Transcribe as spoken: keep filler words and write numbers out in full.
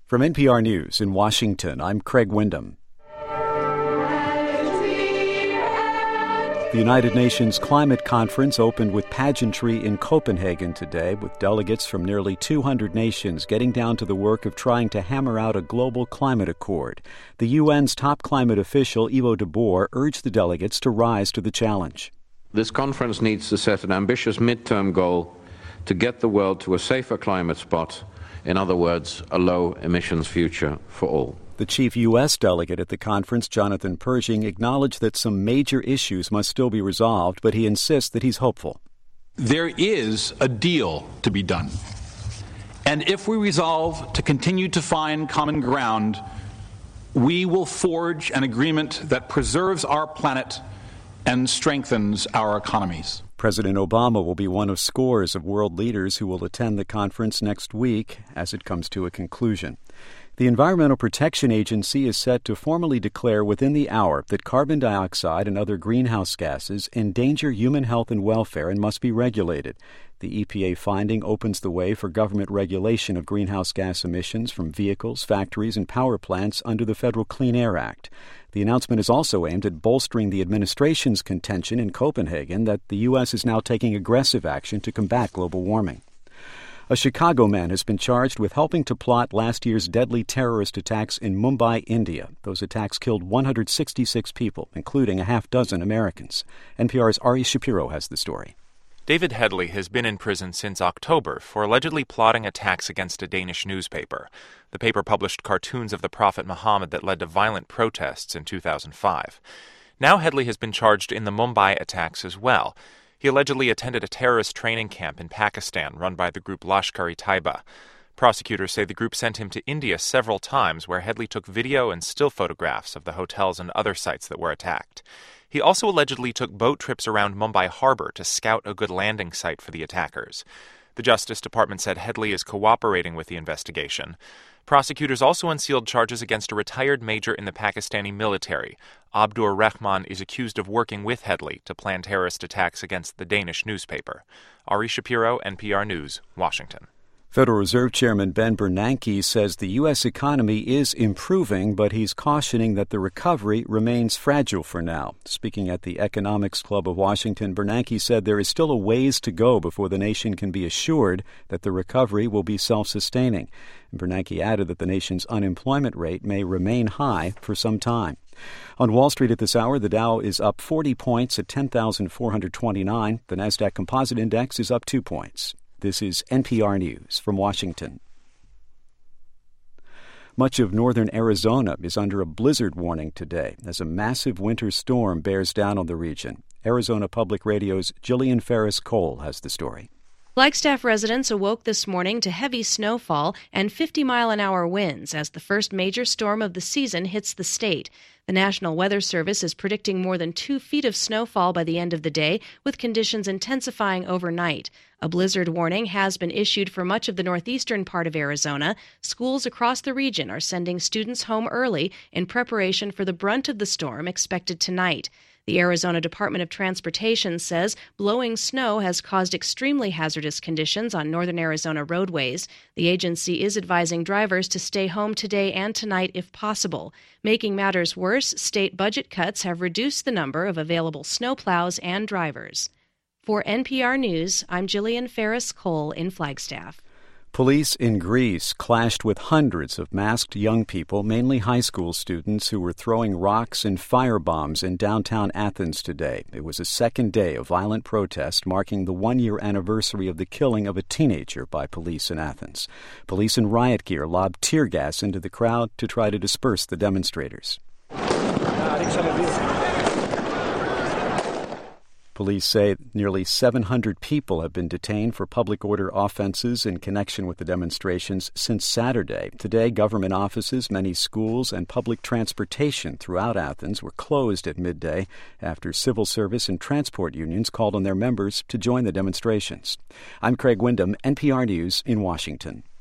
From N P R News in Washington, I'm Craig Windham. The United Nations Climate Conference opened with pageantry in Copenhagen today, with delegates from nearly two hundred nations getting down to the work of trying to hammer out a global climate accord. The U N's top climate official, Ivo de Boer, urged the delegates to rise to the challenge. This conference needs to set an ambitious midterm goal to get the world to a safer climate spot. In other words, a low-emissions future for all. The chief U S delegate at the conference, Jonathan Pershing, acknowledged that some major issues must still be resolved, but he insists that he's hopeful. There is a deal to be done. And if we resolve to continue to find common ground, we will forge an agreement that preserves our planet and strengthens our economies. President Obama will be one of scores of world leaders who will attend the conference next week as it comes to a conclusion. The Environmental Protection Agency is set to formally declare within the hour that carbon dioxide and other greenhouse gases endanger human health and welfare and must be regulated. The E P A finding opens the way for government regulation of greenhouse gas emissions from vehicles, factories, and power plants under the Federal Clean Air Act. The announcement is also aimed at bolstering the administration's contention in Copenhagen that the U S is now taking aggressive action to combat global warming. A Chicago man has been charged with helping to plot last year's deadly terrorist attacks in Mumbai, India. Those attacks killed one hundred sixty-six people, including a half dozen Americans. N P R's Ari Shapiro has the story. David Headley has been in prison since October for allegedly plotting attacks against a Danish newspaper. The paper published cartoons of the Prophet Muhammad that led to violent protests in two thousand five. Now Headley has been charged in the Mumbai attacks as well. He allegedly attended a terrorist training camp in Pakistan run by the group Lashkar-e-Taiba. Prosecutors say the group sent him to India several times, where Headley took video and still photographs of the hotels and other sites that were attacked. He also allegedly took boat trips around Mumbai harbor to scout a good landing site for the attackers. The Justice Department said Headley is cooperating with the investigation. Prosecutors also unsealed charges against a retired major in the Pakistani military. Abdur Rahman is accused of working with Headley to plan terrorist attacks against the Danish newspaper. Ari Shapiro, N P R News, Washington. Federal Reserve Chairman Ben Bernanke says the U S economy is improving, but he's cautioning that the recovery remains fragile for now. Speaking at the Economics Club of Washington, Bernanke said there is still a ways to go before the nation can be assured that the recovery will be self-sustaining. Bernanke added that the nation's unemployment rate may remain high for some time. On Wall Street at this hour, the Dow is up forty points at ten thousand four hundred twenty-nine. The Nasdaq Composite Index is up two points. This is N P R News from Washington. Much of northern Arizona is under a blizzard warning today as a massive winter storm bears down on the region. Arizona Public Radio's Jillian Ferris-Cole has the story. Flagstaff residents awoke this morning to heavy snowfall and fifty-mile-an-hour winds as the first major storm of the season hits the state. The National Weather Service is predicting more than two feet of snowfall by the end of the day, with conditions intensifying overnight. A blizzard warning has been issued for much of the northeastern part of Arizona. Schools across the region are sending students home early in preparation for the brunt of the storm expected tonight. The Arizona Department of Transportation says blowing snow has caused extremely hazardous conditions on northern Arizona roadways. The agency is advising drivers to stay home today and tonight if possible. Making matters worse, state budget cuts have reduced the number of available snowplows and drivers. For N P R News, I'm Jillian Ferris-Cole in Flagstaff. Police in Greece clashed with hundreds of masked young people, mainly high school students, who were throwing rocks and firebombs in downtown Athens today. It was a second day of violent protest marking the one-year anniversary of the killing of a teenager by police in Athens. Police in riot gear lobbed tear gas into the crowd to try to disperse the demonstrators. Police say nearly seven hundred people have been detained for public order offenses in connection with the demonstrations since Saturday. Today, government offices, many schools, and public transportation throughout Athens were closed at midday after civil service and transport unions called on their members to join the demonstrations. I'm Craig Windham, N P R News in Washington.